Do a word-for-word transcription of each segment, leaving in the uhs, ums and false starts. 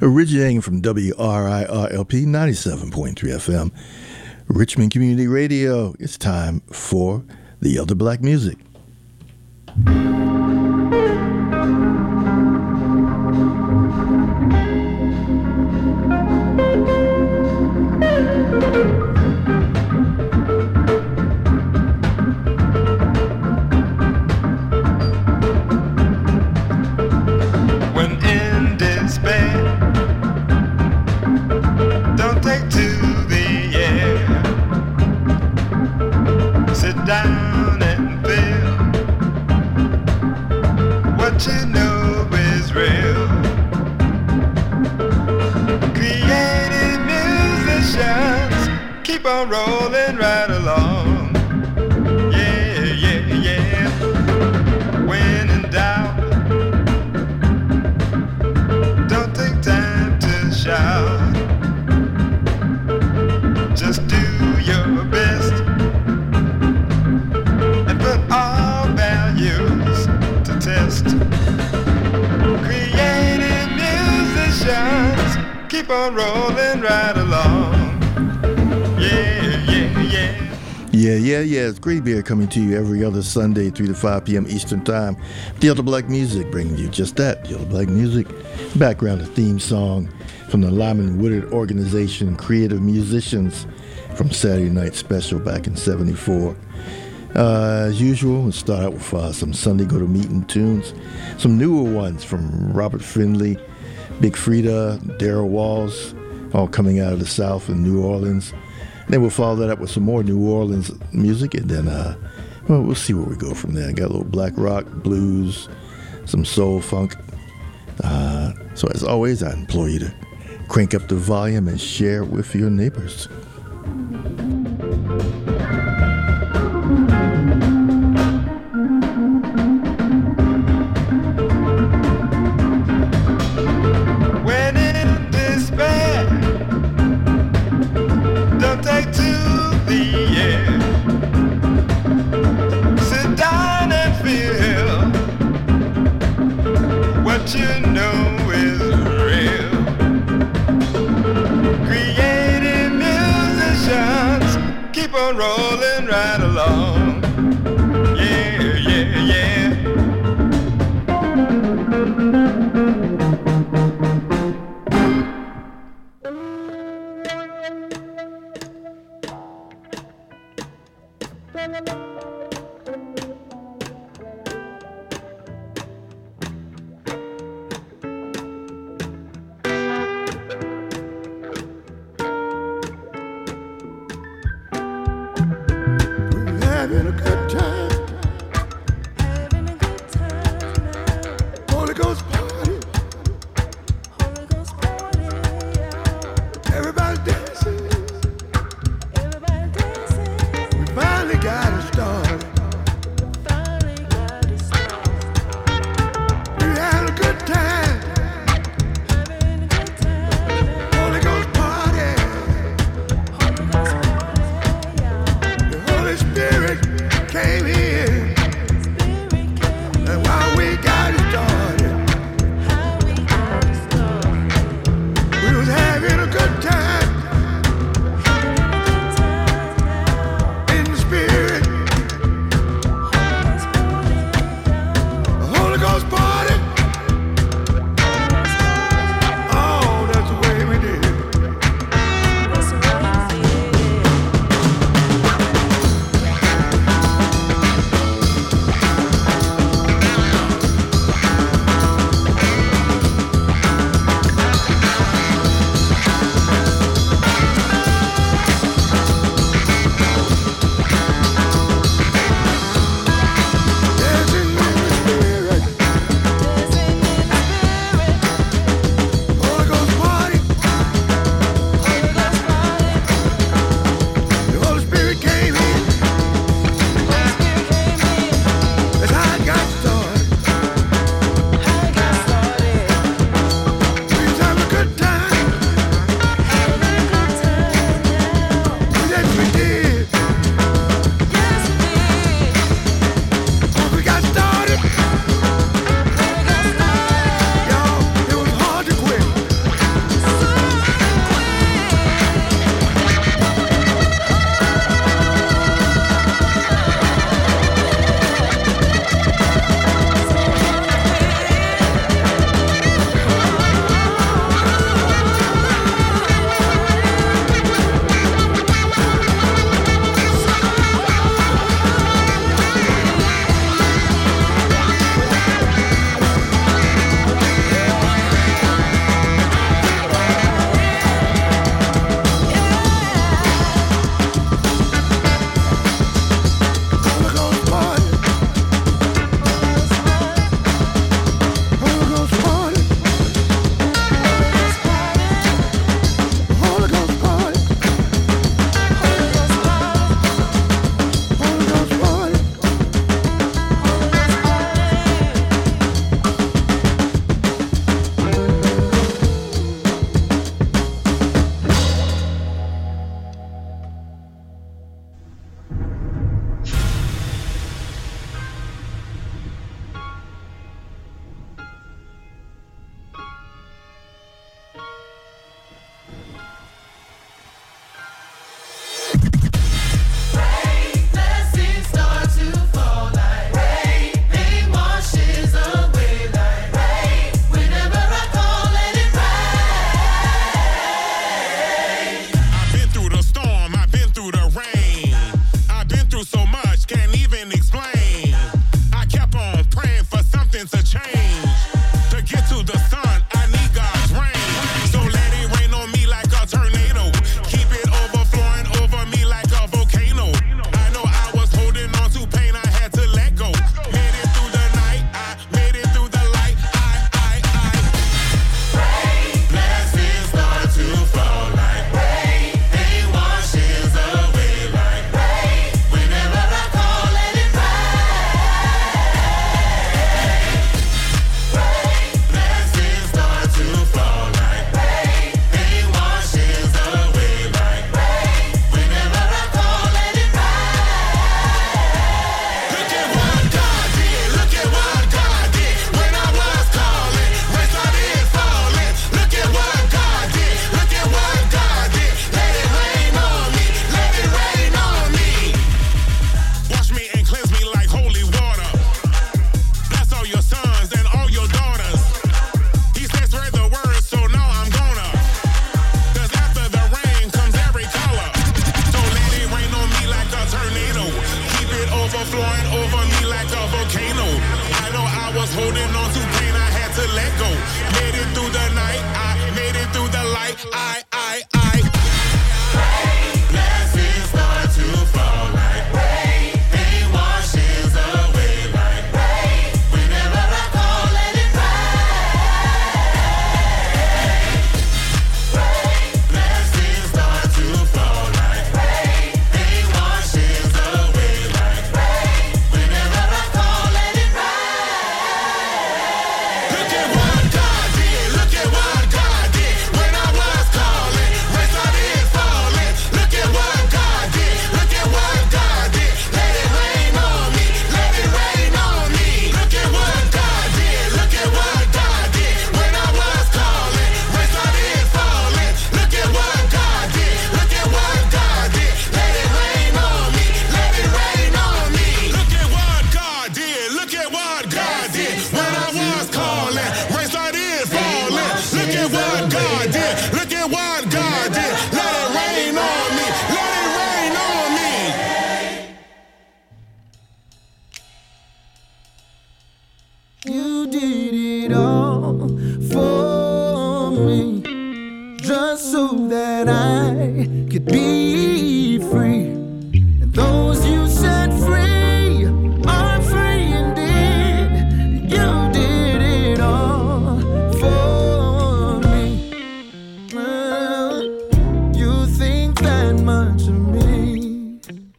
Originating from W R I R L P ninety-seven point three F M, Richmond Community Radio. It's time for the Elder Black Music. Down and feel what you know is real. Creative musicians keep on rolling right along. Yeah, yeah, yeah. When in doubt, don't take time to shout. Just do your best. All values to test. Creative musicians keep on rolling right along. Yeah, yeah, yeah. Yeah, yeah, yeah. It's Grey Bear coming to you every other Sunday, three to five p.m. Eastern Time. The Elder Black Music, bringing you just that, the Elder Black Music. Background, a theme song from the Lyman Woodard Organization, Creative Musicians, from Saturday Night Special back in seventy-four. Uh, as usual, we'll start out with uh, some Sunday Go to Meeting tunes, some newer ones from Robert Finley, Big Frida, Darrell Walls, all coming out of the South in New Orleans. And then we'll follow that up with some more New Orleans music, and then uh, well, we'll see where we go from there. I got a little black rock, blues, some soul funk. Uh, so as always, I implore you to crank up the volume and share with your neighbors. Rolling right along. Yeah, yeah, yeah. Having a good time. Having a good time now. Holy Ghost party. Holy Ghost party, yeah. Everybody dancing. Everybody dancing. We finally got it started. We finally got it started. We had a good time. Having a good time now. Holy Ghost party. Holy Ghost party, yeah. The Holy Spirit came here. I, I, I. Blessings start to fall like rain. Pain washes away like rain. Whenever I call, let it rain. Rain. Blessings start to fall like rain. Pain washes away like rain. Whenever I call, let it rain. Look at what God did. Look at what God did. When I was calling, rain started falling. Look at what God did. Look at what God did. Let it rain on me. Let it rain on me. Look at what God did. Look at what God did. When I was calling, rain started falling. Look at what God did. Look at what God did. Let it rain on me. Let it rain on me. Look at what God did. Look at what God did. When I was calling, rain started falling. Look at what God did. Look at what God did. Let it rain on me. Let it rain on me. You did it all for me, just so that I could be free. And those you set free are free indeed. You did it all for me. Uh, you think that much of me.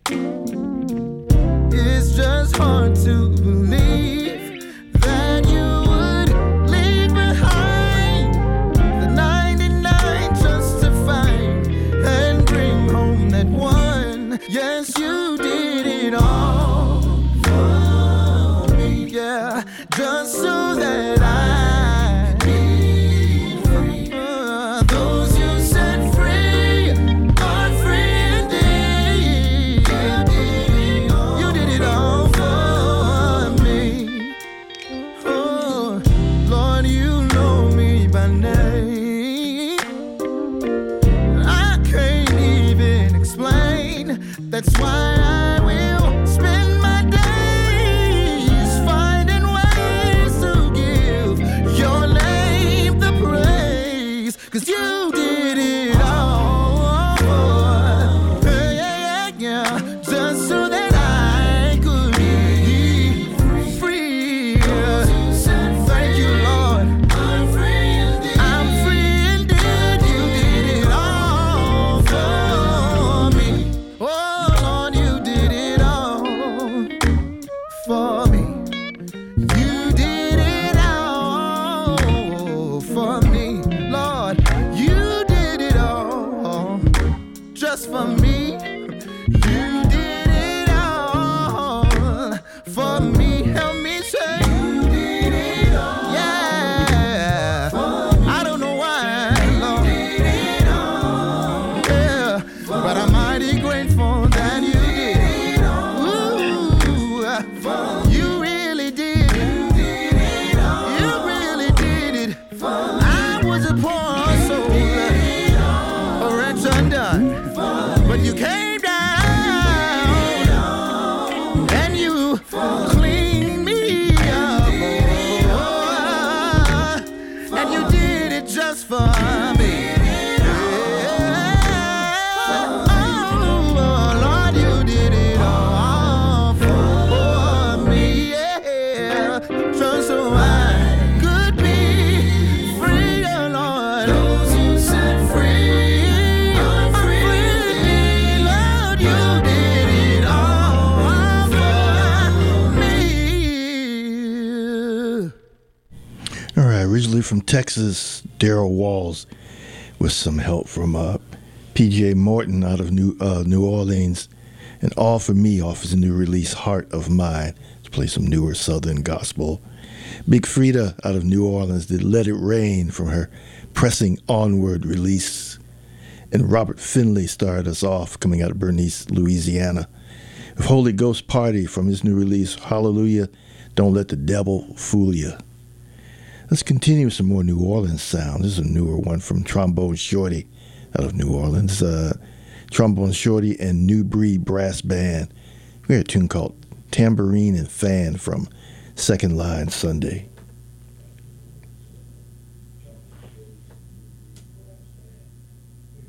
It's just hard to believe that you would leave behind the ninety-nine just to find and bring home that one. Yes, you did it all for me, yeah, just so that I be free. Uh, those you set free are free indeed. You did it all for me. Oh, Lord, you know me by name. I can't even explain. That's why I will spend my days finding ways to give your name the praise. 'Cause you did it all for, yeah, yeah, yeah, just so that I could be free. Thank you, Lord. I'm free indeed. I'm free indeed. You did it all for me. Oh, Lord, you did it all for me. You did it all for me. Lord, you did it all just for me. You did it all for me. Help me say you did it all. Yeah. I don't know why, Lord. You did it all. Yeah. But I'm mighty grateful that you did it. Ooh. You really did. You really did it. I was a poor soul, a wretch undone, but you came down and you cleaned me up. Oh, and you did it just for me. Oh, Lord, you did it all for me, yeah, just so I could be free, oh Lord. Those you set free are free. Lord, you did it all for me. All right, originally from Texas, Daryl Walls, with some help from uh, P J Morton out of New uh, New Orleans, and All For Me off his new release, Heart of Mine, to play some newer Southern gospel. Big Frida out of New Orleans did Let It Rain from her Pressing Onward release. And Robert Finley started us off, coming out of Bernice, Louisiana, with Holy Ghost Party from his new release, Hallelujah, Don't Let the Devil Fool Ya. Let's continue with some more New Orleans sound. This is a newer one from Trombone Shorty out of New Orleans. Uh, Trombone Shorty and New Breed Brass Band. We had a tune called Tambourine and Fan from Second Line Sunday.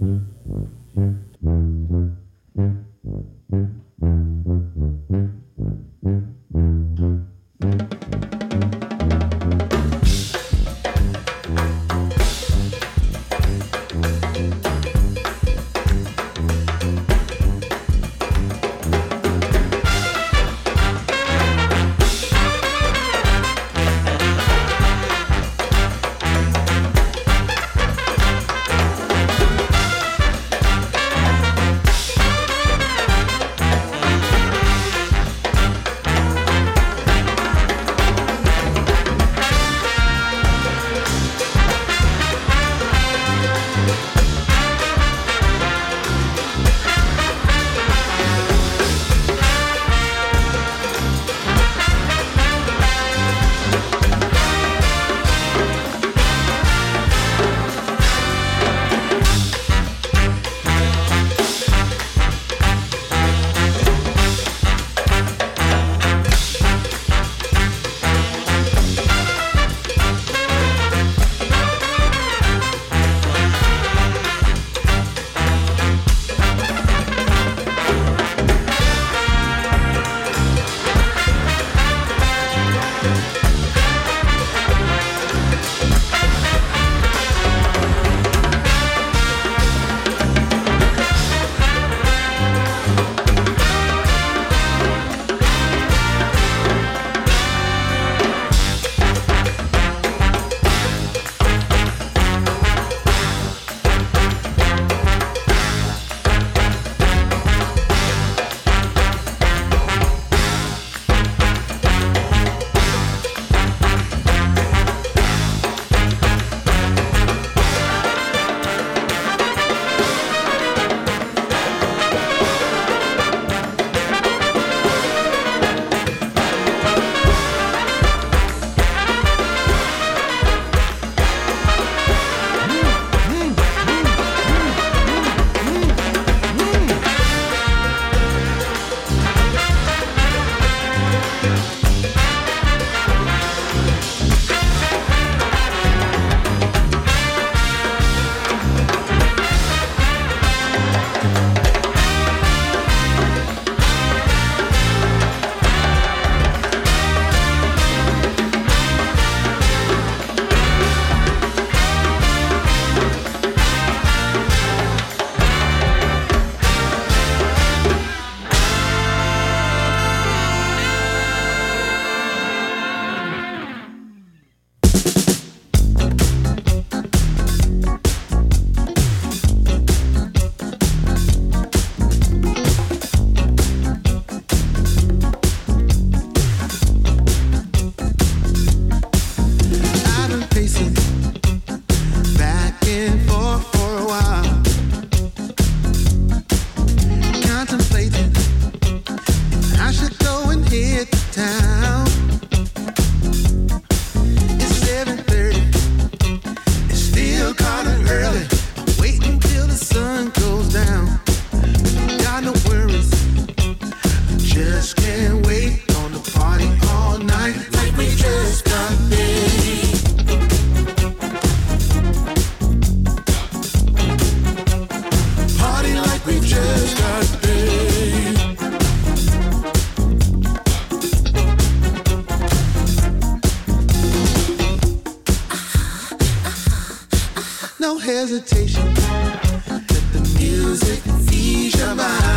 hesitation. Let the music ease your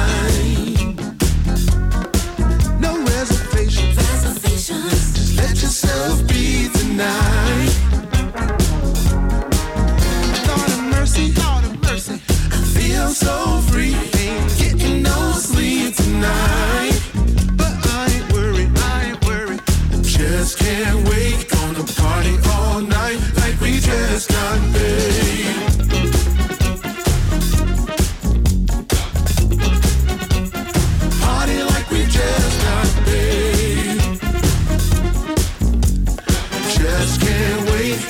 mind. No reservations. Reservations. Just let yourself be tonight. Lord of mercy, Lord of mercy. I feel so free. Ain't getting no sleep tonight. But I ain't worried, I ain't worried. Just can't wait. Gonna party all night like we just got paid. Party like we just got paid. Just can't wait.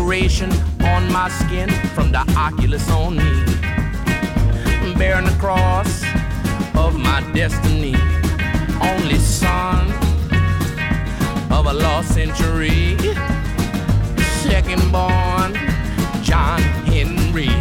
decoration on my skin from the Oculus on me, bearing the cross of my destiny, only son of a lost century, second born John Henry.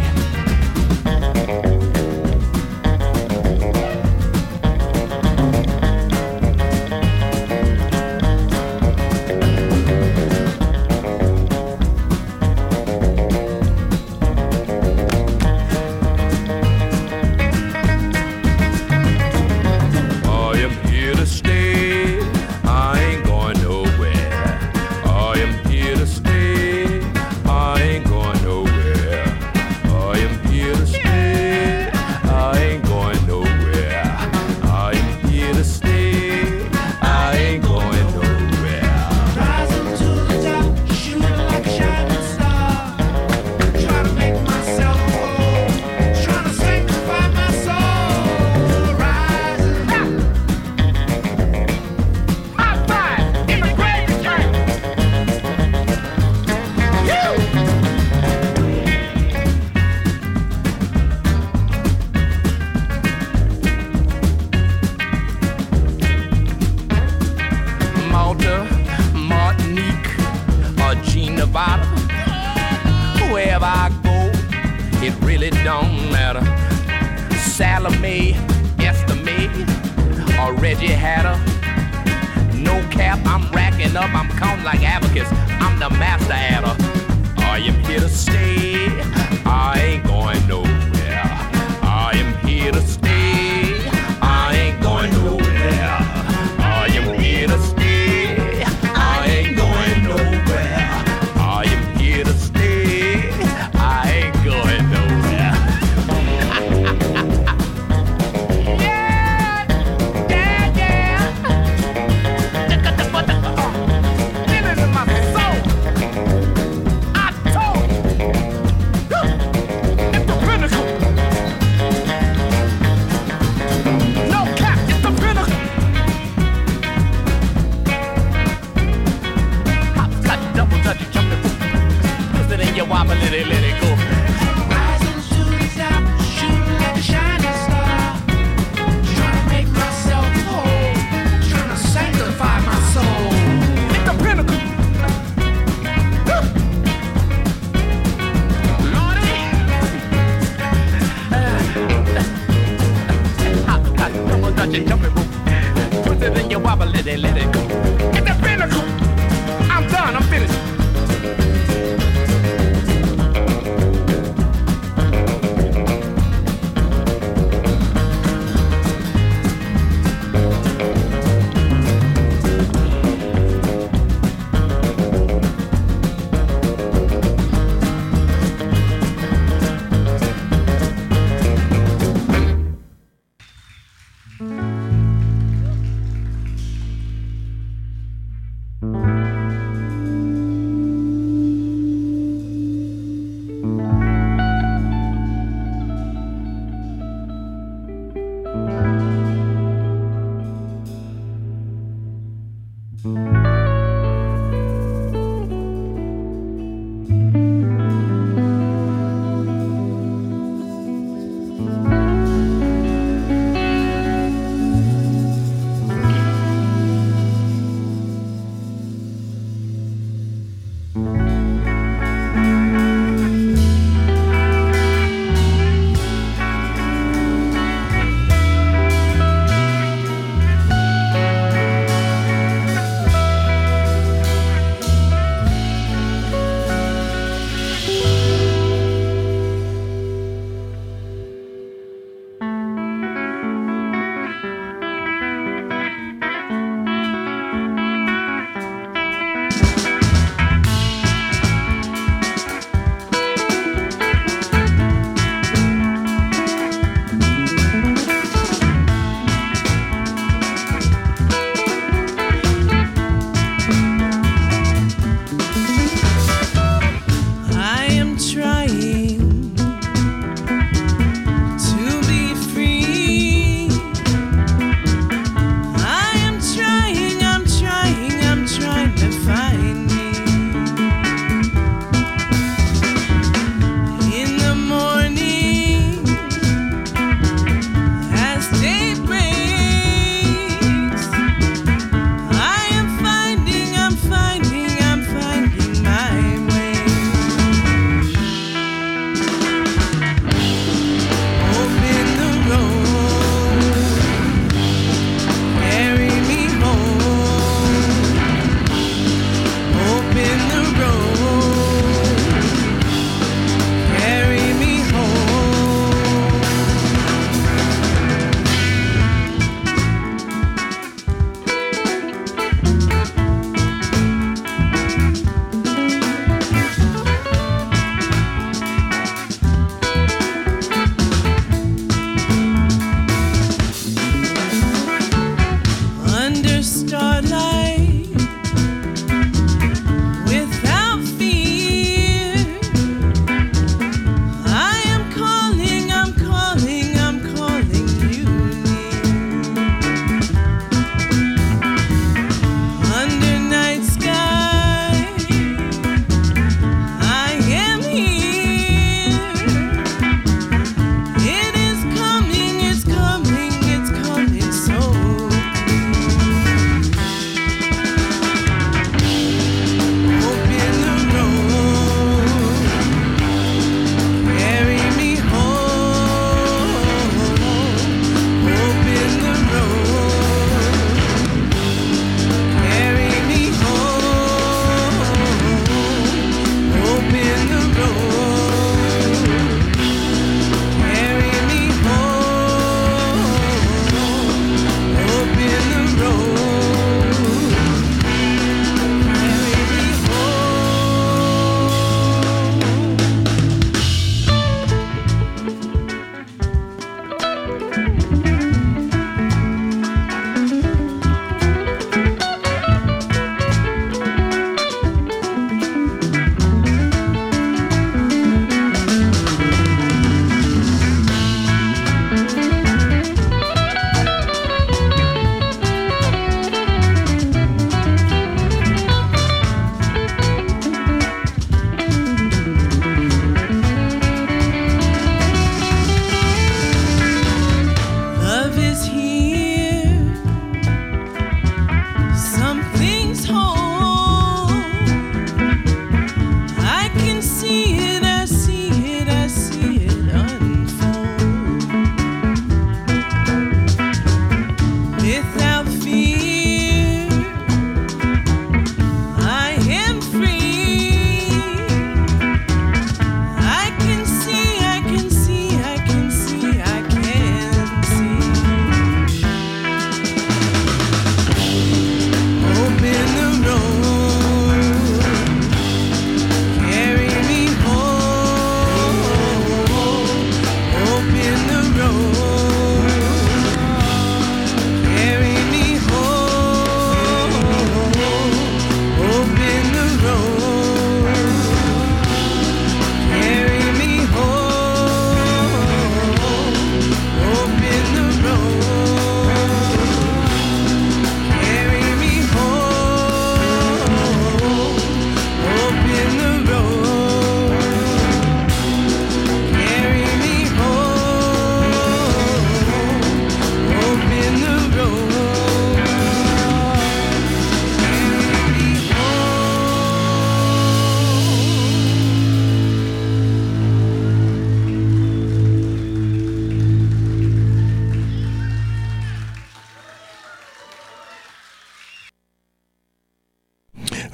Living in my soul. I told you.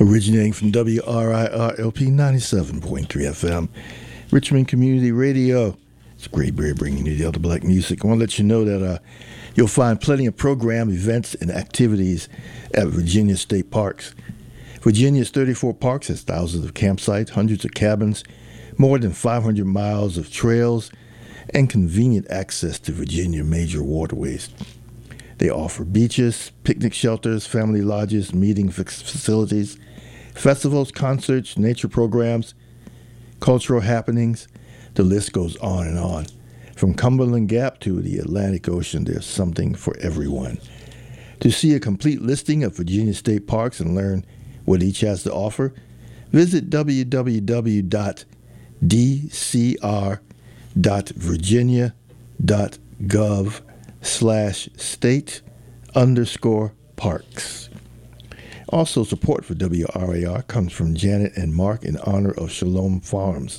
Originating from W R I R L P ninety-seven point three F M, Richmond Community Radio. It's Great Bear bringing you the other black music. I want to let you know that uh, you'll find plenty of program, events, and activities at Virginia State Parks. Virginia's thirty-four parks has thousands of campsites, hundreds of cabins, more than five hundred miles of trails, and convenient access to Virginia major waterways. They offer beaches, picnic shelters, family lodges, meeting facilities, festivals, concerts, nature programs, cultural happenings. The list goes on and on. From Cumberland Gap to the Atlantic Ocean, there's something for everyone. To see a complete listing of Virginia State Parks and learn what each has to offer, visit w w w dot d c r dot virginia dot gov slash state underscore parks. Also, support for W R A R comes from Janet and Mark in honor of Shalom Farms.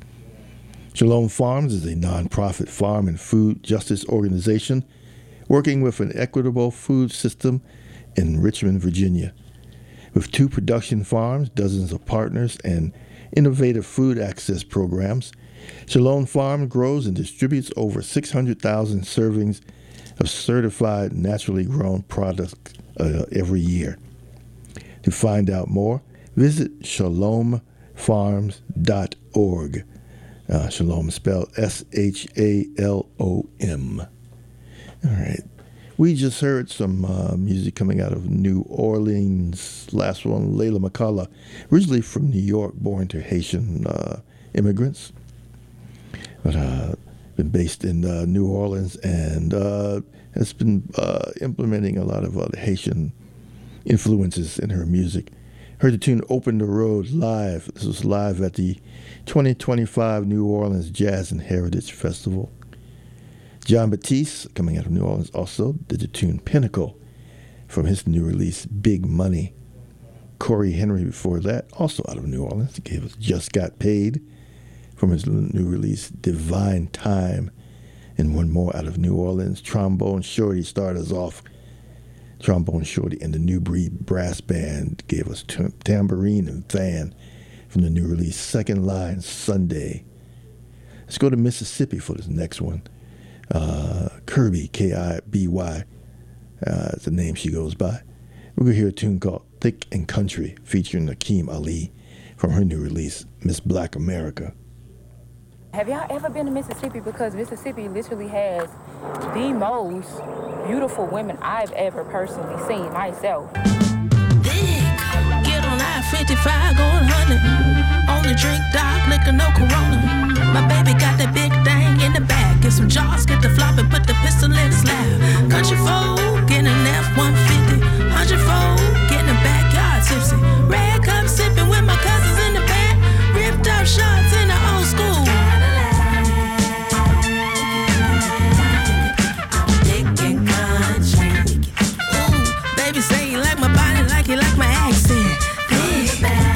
Shalom Farms is a nonprofit farm and food justice organization working with an equitable food system in Richmond, Virginia. With two production farms, dozens of partners, and innovative food access programs, Shalom Farm grows and distributes over six hundred thousand servings of certified naturally grown products uh, every year. To find out more, visit shalom farms dot org. Uh, Shalom spelled S H A L O M. All right. We just heard some uh, music coming out of New Orleans. Last one, Layla McCullough, originally from New York, born to Haitian uh, immigrants, but uh, been based in uh, New Orleans and uh, has been uh, implementing a lot of uh, Haitian influences in her music. Heard the tune Open the Road live. This was live at the twenty twenty-five New Orleans Jazz and Heritage Festival. John Batiste, coming out of New Orleans, also did the tune Pinnacle from his new release Big Money. Corey Henry before that, also out of New Orleans, gave us Just Got Paid from his new release Divine Time. And one more out of New Orleans, Trombone Shorty started us off. Trombone Shorty and the New Breed Brass Band gave us t- Tambourine and Fan from the new release Second Line Sunday. Let's go to Mississippi for this next one. Uh, Kirby, K I B Y, uh, is the name she goes by. We're going to hear a tune called Thick and Country featuring Nakeem Ali from her new release, Miss Black America. Have y'all ever been to Mississippi? Because Mississippi literally has the most beautiful women I've ever personally seen myself. Get on I fifty-five going one hundred. Only drink dark liquor, no Corona. My baby got that big thing in the back. Get some jaws, get the flop and put the pistol in the slab. Country folk, getting an F one fifty. Hundred folk, getting a backyard tipsy. Red cup sipping with my cousins in the back. Ripped up shots in the old school. Baby say you like my body like you like my accent. Hey.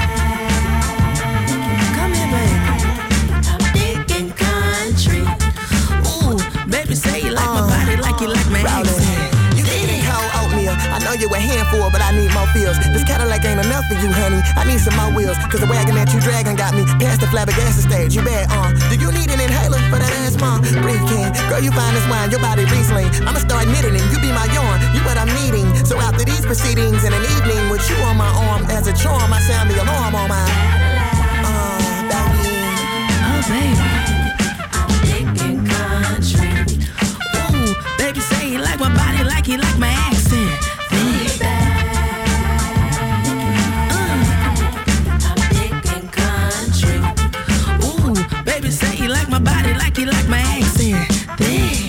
Come here, baby. I'm thick and country. Ooh, baby say you like my body like you like my accent. You can eat cold oatmeal. I know you a handful, but I need more feels. This Cadillac ain't enough for you, honey. I need some more wheels. Cause the wagon that you dragging got me past the flabbergasted stage. You bad, uh. Do you need an inhaler for that asthma? Breathe, King. Girl, you fine as wine. Your body Riesling. I'ma start knitting and you be my yarn. You what I'm needing. So after these proceedings in an evening with you on my arm as a charm, I sound the alarm on my uh, baby. Oh, baby. I'm thick and country. Ooh, baby say you like my body like you like my accent. Baby. I'm thick and country. Ooh, baby say you like my body like you like my accent. Thick.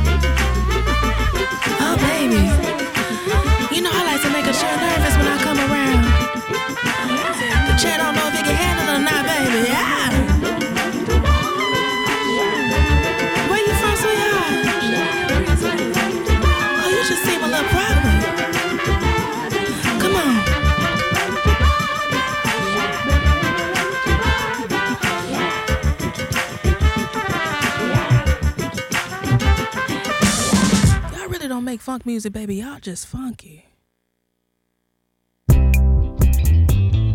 Oh, baby. You know I like to make a chair nervous when I come around. The chair don't know if it can handle it or not, baby. Yeah. Where you from, sweetheart? Oh, you just seem a little problem. Come on. Y'all really don't make funk music, baby. Y'all just funky.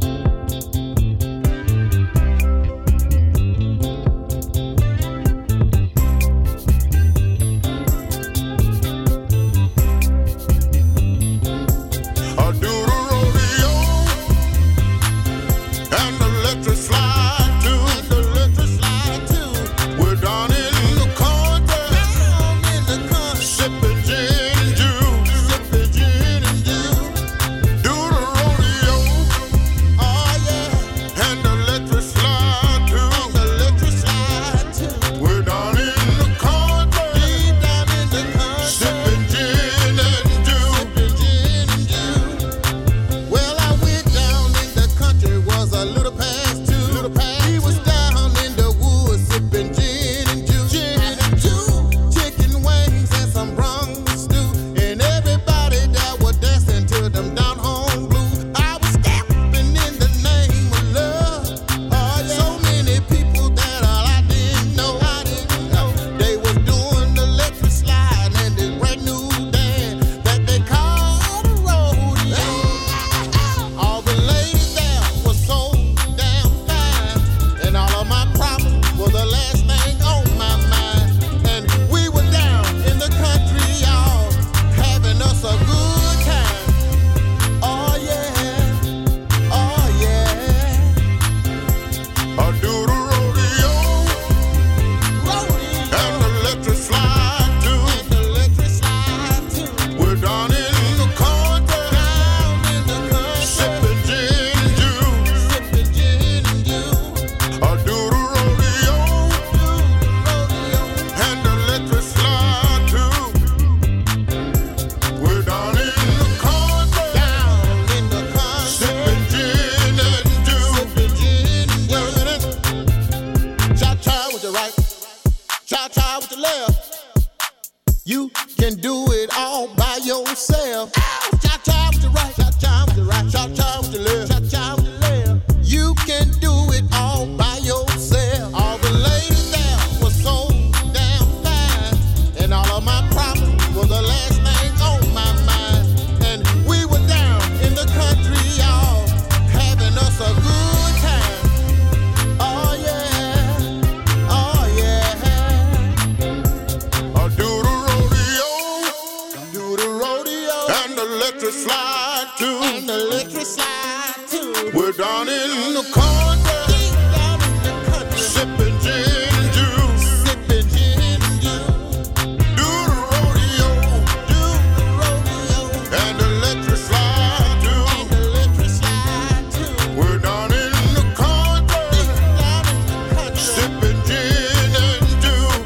cha-cha with your left. You can do it all by yourself. Ow! Cha-cha with your right, cha-cha with your right, cha-cha with your left, cha-cha with your left. You can do it all by yourself. All the ladies there were so damn fine, and all of my problems were the last thing on my mind. And we were down in the country, y'all, having us a good time. Oh yeah, oh yeah. I'll do the rodeo, do the rodeo, and the electric slide too, and the electric slide too. We're down in the country, down in the country, sipping gin and juice, sipping gin and juice. Do the rodeo, do the rodeo, and the electric slide too, and the electric slide too. We're down in the country, down in the country, sipping gin and juice.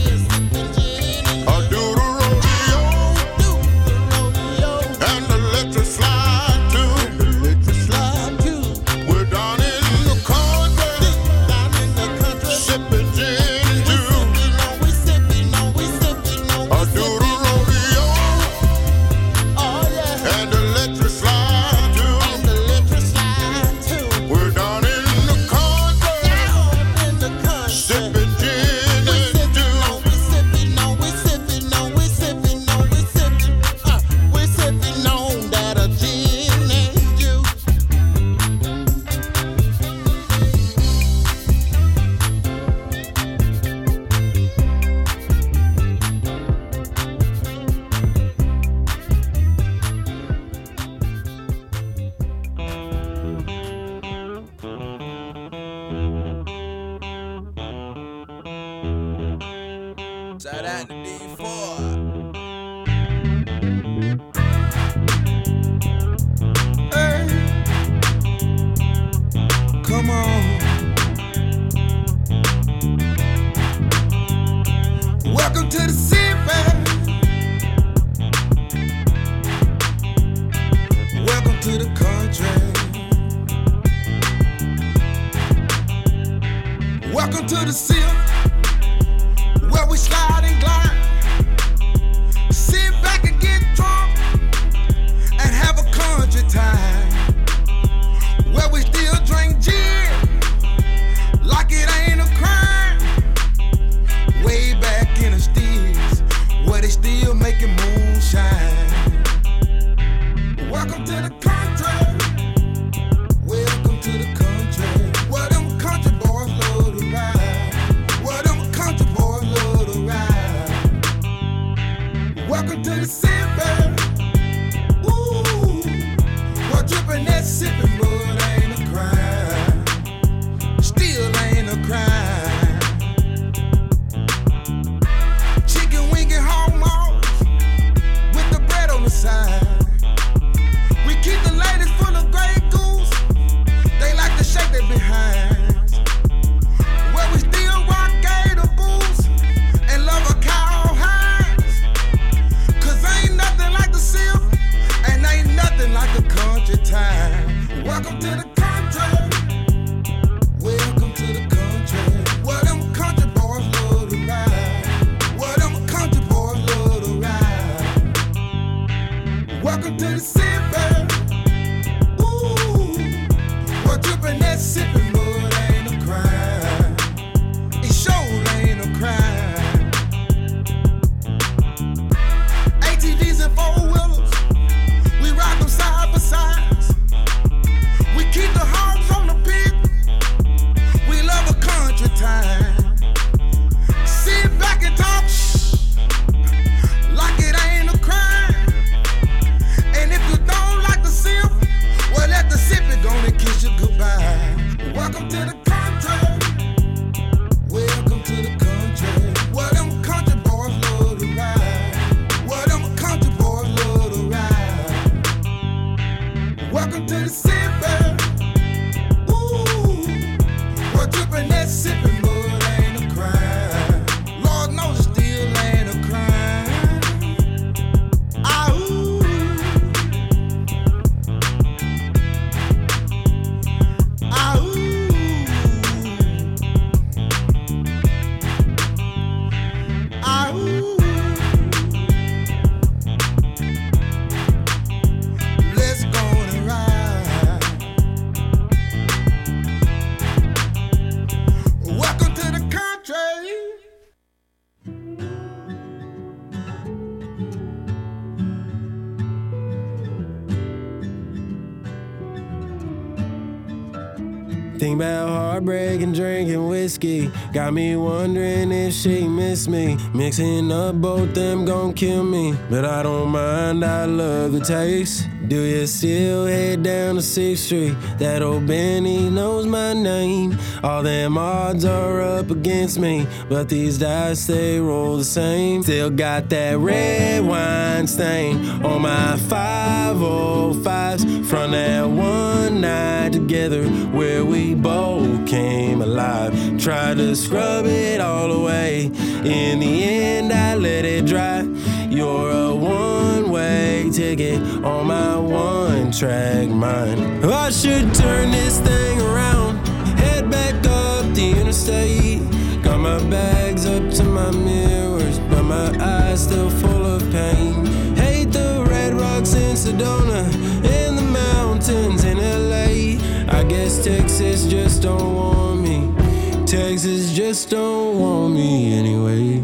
I do the rodeo, do the rodeo, and the electric slide too, and the electric slide too. We're down in the country, down in the country, sipping gin and juice. We sipping on, we sipping on, we sipping on. I do the rodeo, oh yeah, and the electric slide too, and the electric slide too. We're down in the country, down in the country, sipping gin and juice. We sipping on, we sipping on, we sipping on, we sipping, uh, we sipping on that a gin and juice. Shout out to D four. Hey, come on. Welcome to the city. Welcome to the country. Welcome to the city, where we slide and glide. Sit back and get drunk and have a country time, where we still drink gin like it ain't a crime. Way back in the sticks, where they still making moonshine. Welcome to the country. Welcome to the country, where them country boys love to ride. Where them country boys love to ride. Welcome to the city. Ooh, we're dripping that sipping mud ain't a crime. Still ain't a crime. Chicken wing and home mouse with the bread on the side. We keep the ladies full of Grey Goose. They like to shake their behinds. Where we still rock gator boots and love a cow hides. Cause ain't nothing like the silk and ain't nothing like a country time. Welcome to the country. Welcome to the country, where them country boys love to ride. Where them country boys love to ride. Welcome to the city. Ooh, we're dripping that sipping mud ain't a crime. It sure ain't a crime. A T Vs and four wheelers, we ride them side by sides. We keep the hogs on the pit. We love a country time. Sit back and talk shh, like it ain't a crime. And if you don't like the sip, well, let the sippy gonna kiss you goodbye. Welcome to the country. Welcome to the country, where them country boys love to ride. Where them country boys love to ride. Welcome to the city. Ooh, we're dripping that sipping mud ain't a crime. Lord knows it still ain't a crime. Ah, ooh. Ah, ooh. Think about heartbreak and drinking whiskey. Got me wondering if she missed me. Mixing up both them gon' kill me. But I don't mind, I love the taste. Do you still head down to sixth street? That old Benny knows my name. All them odds are up against me, but these dice, they roll the same. Still got that red wine stain on my five oh fives from that one night together where we both came alive. Tried to scrub it all away. In the end, I let it dry. You're a one-way ticket on my one-track mind. I should turn this thing around, head back up the interstate. Got my bags up to my mirrors, but my eyes still full of pain. Hate the red rocks in Sedona and the mountains in L A. I guess Texas just don't want me. Texas just don't want me anyway.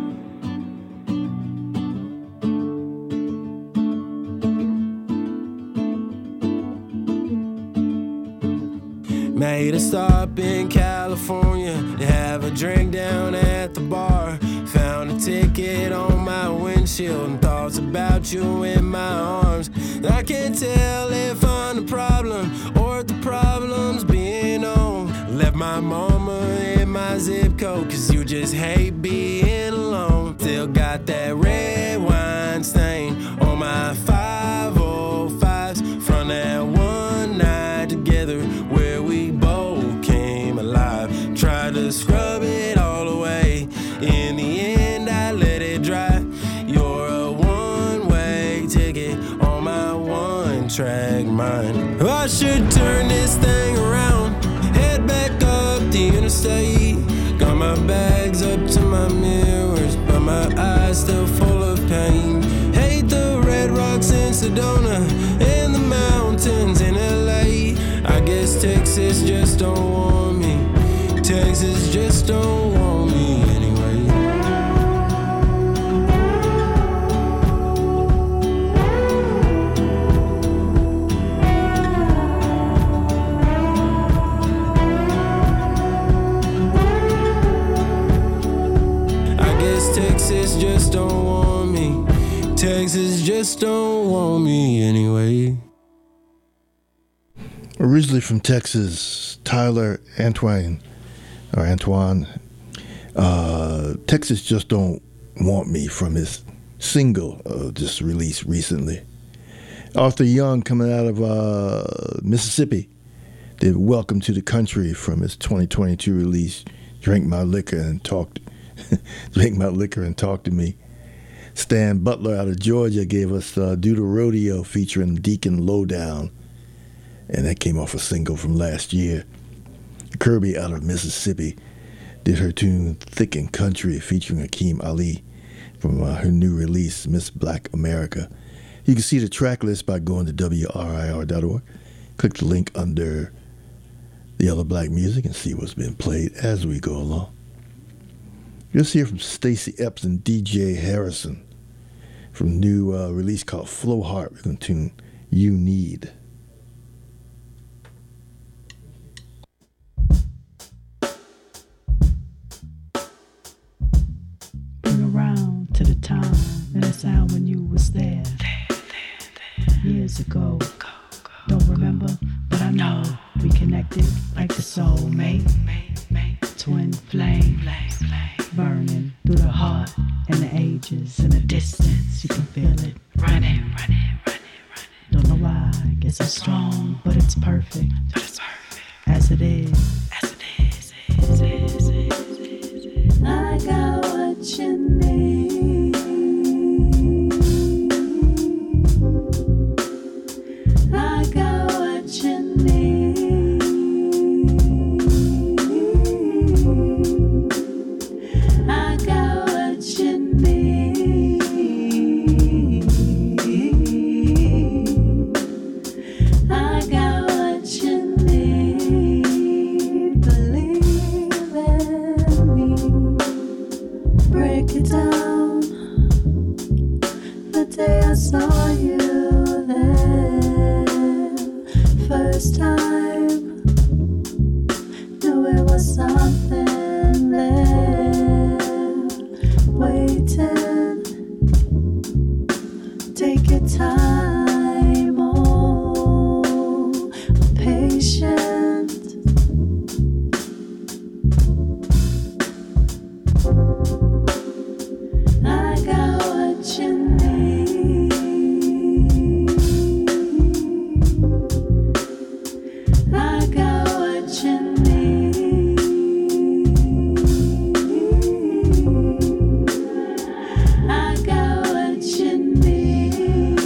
Made a stop in California to have a drink down at the bar. Found a ticket on my windshield and thoughts about you in my arms. I can't tell if I'm the problem or if the problem's being on. Left my mama in my zip code cause you just hate being alone. Still got that red wine stain on my five oh fives from that one night together where we both came alive. Tried to scrub it all away. In the end, I let it dry. You're a one-way ticket on my one-track mind. I should turn this thing around, head back up the interstate. Got my bags up to my mirrors, but my eyes still full of pain. Hate the red rocks in Sedona and the mountains in L A. I guess Texas just don't want me. Texas just don't want me anyway. I guess Texas just don't want me. Texas just don't want me anyway. Originally from Texas, Tyler Antoine, or Antoine, uh, Texas Just Don't Want Me from his single uh, just released recently. Arthur Young, coming out of uh, Mississippi, did Welcome to the Country from his twenty twenty-two release, Drink My Liquor and Talk, Drink My Liquor and Talk to Me. Stan Butler out of Georgia gave us uh, Do the Rodeo featuring Deacon Lowdown, and that came off a single from last year. Kirby out of Mississippi did her tune Thick and Country featuring Hakeem Ali from uh, her new release, Miss Black America. You can see the track list by going to W R I R dot org. Click the link under the Yellow Black Music and see what's been played as we go along. You'll hear from Stacey Epps and D J Harrison from a new uh, release called Flow Heart with the tune You Need. Around to the time and the sound when you was there, years ago. Don't remember, but I know we connected like the soulmate, twin flame, burning through the heart and the ages and the distance. You can feel it running, running, running, running. Don't know why it gets so strong, but it's perfect, but it's perfect as it is, as it is, is, is, is, is, is. I got what you need. I got what you need. I got what you need. was something there waiting. Take your time, oh, patient. I got what you need. I got what you need. I got what you need.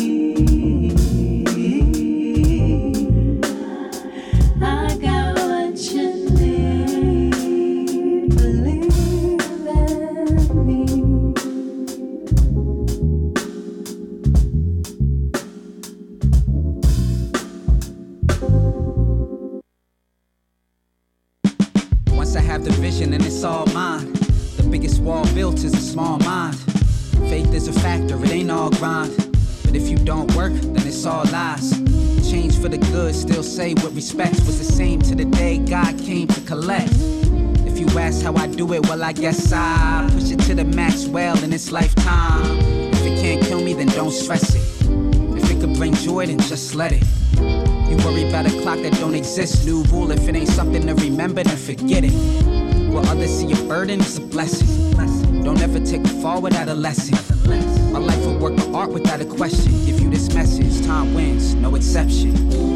I got what you need. Believe in me. Once I have the vision and it's all mine, the biggest wall built is a small mind. Faith is a factor, it ain't all grind. But if you don't work, then it's all lies. Change for the good, still say what respects was the same to the day God came to collect. If you ask how I do it, well I guess I push it to the max well in this lifetime. If it can't kill me, then don't stress it. If it could bring joy, then just let it. You worry about a clock that don't exist. New rule, if it ain't something to remember, then forget it. What others see a burden is a blessing. Don't ever take a fall without a lesson. My life a work of art without a question. Give you this message, time wins, no exception.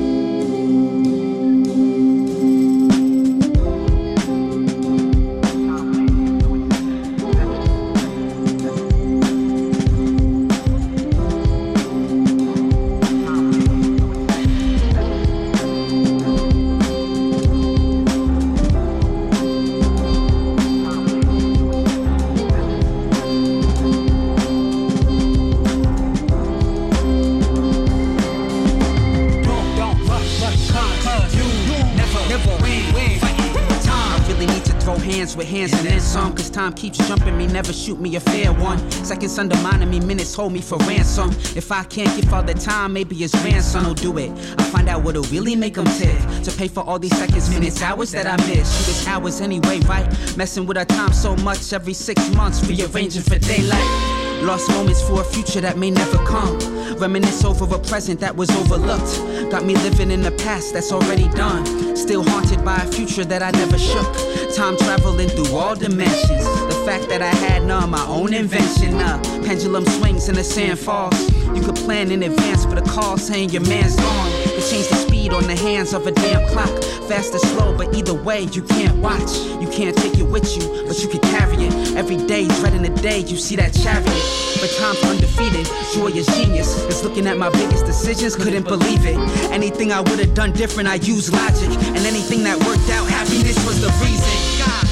With hands and then some, cause time keeps jumping me, never shoot me a fair one. Seconds undermining me, minutes hold me for ransom. If I can't give all the time, maybe his grandson will do it. I find out what'll really make him tick, to pay for all these seconds, minutes, hours that I miss. Shoot, it's hours anyway, right? Messing with our time so much, every six months, rearranging for daylight. Lost moments for a future that may never come. Reminisce over a present that was overlooked. Got me living in the past that's already done. Still haunted by a future that I never shook. Time traveling through all dimensions. The fact that I had none, my own invention. Uh, pendulum swings and the sand falls. You could plan in advance for the call saying your man's gone. To change the speed on the hands of a damn clock. Fast or slow, but either way you can't watch. You can't take it with you, but you can carry it. Every day, dreading the day you see that chariot. But time's undefeated, joy is genius. Is looking at my biggest decisions, couldn't believe it. Anything I would've done different, I used logic. And anything that worked out, happiness was the reason. God.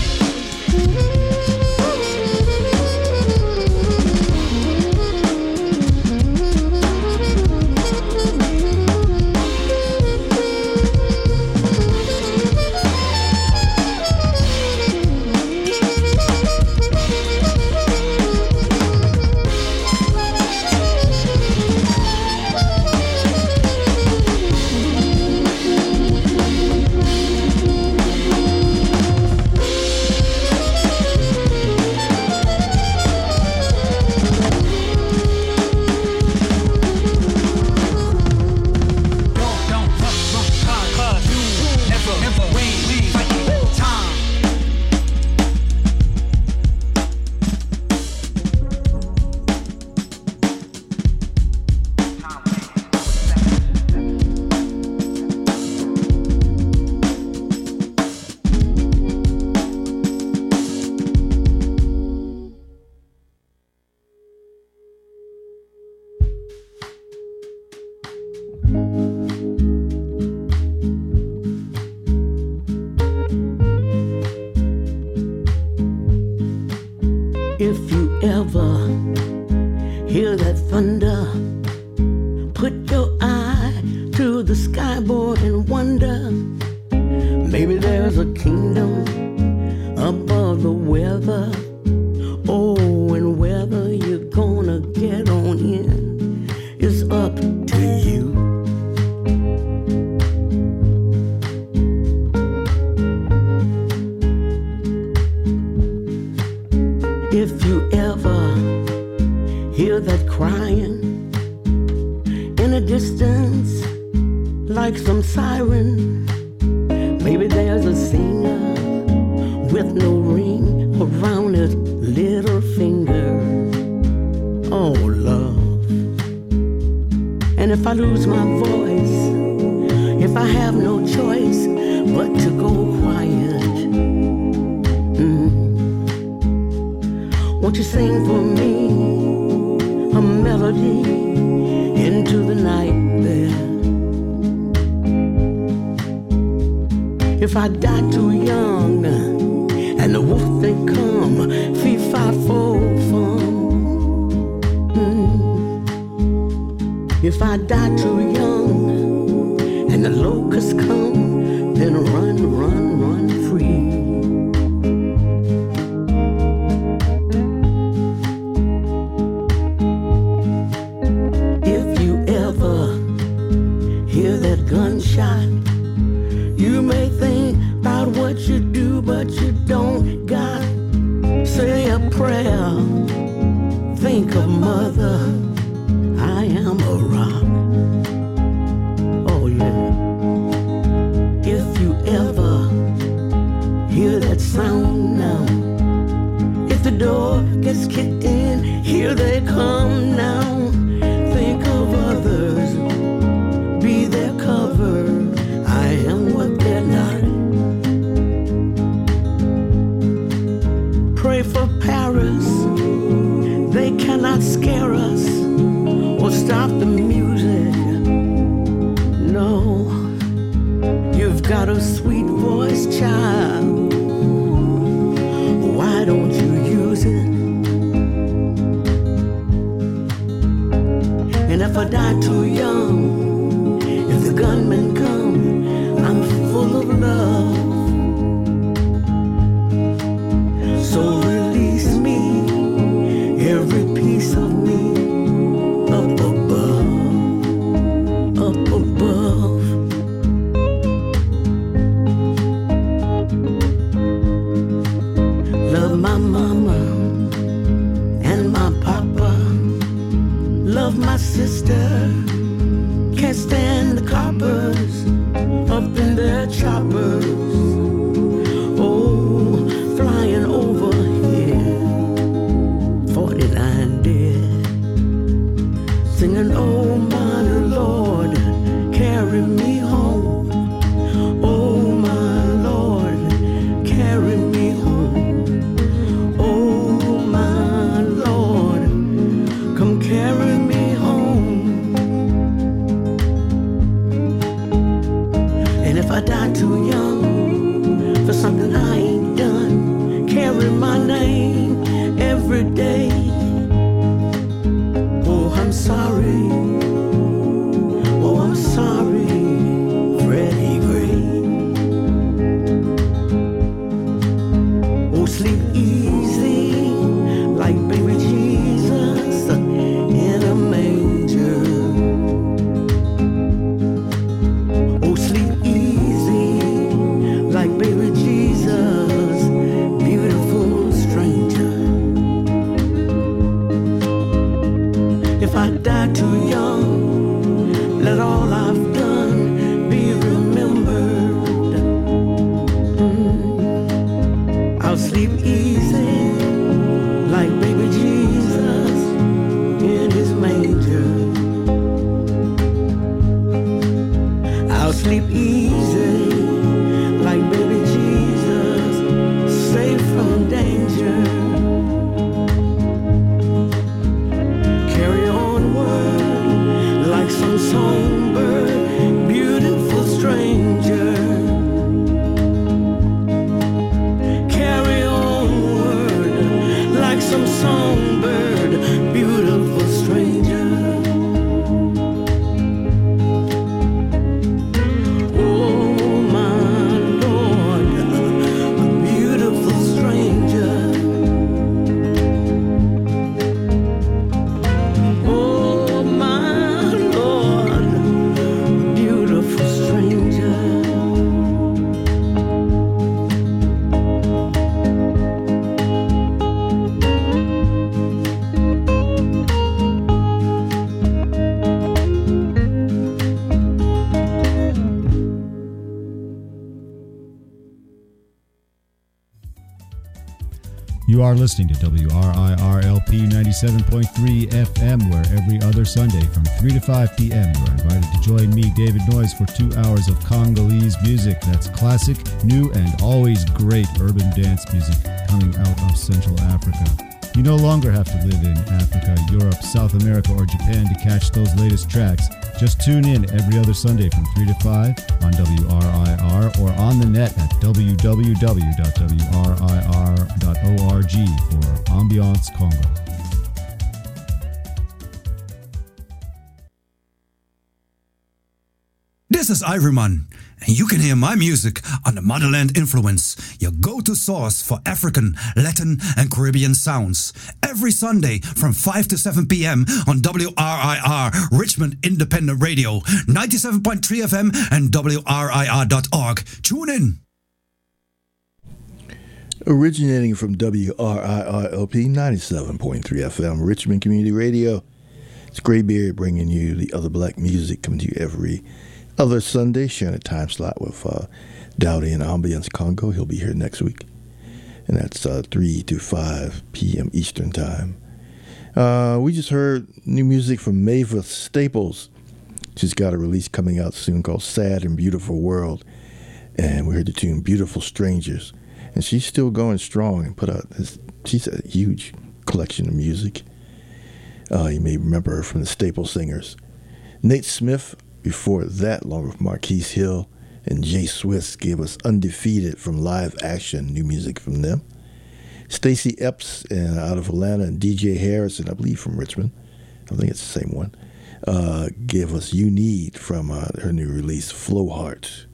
If you ever hear that thunder, put your eye to the sky, boy, and wonder. Maybe there's a kingdom above the weather. Oh, and whether you're gonna get on in is up to you. like some siren. Maybe there's a singer with no ring around his little finger. Oh, love. And if I lose my voice, if I have no choice but to go quiet, mm, won't you sing for me a melody into the night there? If I die too young and the wolf they come, fee fi fo fum. Mm. If I die too young and the locusts come, then run, run, run free. If you ever hear that gunshot, you may think about what you do, but you don't got. Say a prayer, think of mother, I am a rock. Oh yeah. If you ever hear that sound now, if the door gets kicked in, here they come now. Think of others, be their cover. I am what they're not. Pray for Paris, they cannot scare us or stop the music. No, you've got a sweet voice, child. Why don't you use it? And if I die too young, if the gunmen come, I'm full of love. So release me, every piece of me, up above, up above. Love my mama and my papa. Love my sister. Can't stand the coppers up in their choppers. Oh, flying over here, forty-nine dead. Singing, oh my Lord, carry me home. Oh my Lord, carry me home. Oh my Lord, come carry me home. And if I die too young for something I ain't done, carry my name every day. Oh, I'm sorry. Oh, I'm sorry, Freddie Gray. Oh, sleep easy like baby Jesus in a manger. Oh, sleep easy like baby Jesus, beautiful stranger. If I die too young, let all I've done be remembered. Mm. I'll sleep easy like baby Jesus in his manger. I'll sleep easy like baby Jesus, safe from danger. Carry onward like some songbird, beautiful stranger. Carry on You are listening to W R I R L P ninety-seven point three F M, where every other Sunday from three to five p.m. you are invited to join me, David Noyes, for two hours of Congolese music. That's classic, new, and always great urban dance music coming out of Central Africa. You no longer have to live in Africa, Europe, South America, or Japan to catch those latest tracks. Just tune in every other Sunday from three to five on W R I R or on the net at w w w dot w r i r dot org for Ambiance Congo. This is Ivoryman, and you can hear my music on the Motherland Influence, your go-to source for African, Latin, and Caribbean sounds. Every Sunday from five to seven p.m. on W R I R, Richmond Independent Radio, ninety-seven point three F M and W R I R dot org. Tune in. Originating from W R I R L P ninety-seven point three F M, Richmond Community Radio, it's Graybeard bringing you the other black music, coming to you every other Sunday, sharing a time slot with uh, Dowdy and Ambiance Congo. He'll be here next week, and that's uh, three to five p.m. Eastern Time. Uh, we just heard new music from Mavis Staples. She's got a release coming out soon called Sad and Beautiful World, and we heard the tune Beautiful Strangers. And she's still going strong and put out this, she's a huge collection of music. Uh, you may remember her from the Staple Singers. Nate Smith, before that, along with Marquise Hill and Jay Swiss, gave us Undefeated from Live Action, new music from them. Stacey Epps and out of Atlanta and D J Harrison, I believe from Richmond, I think it's the same one, uh, gave us You Need from uh, her new release, Flow Heart.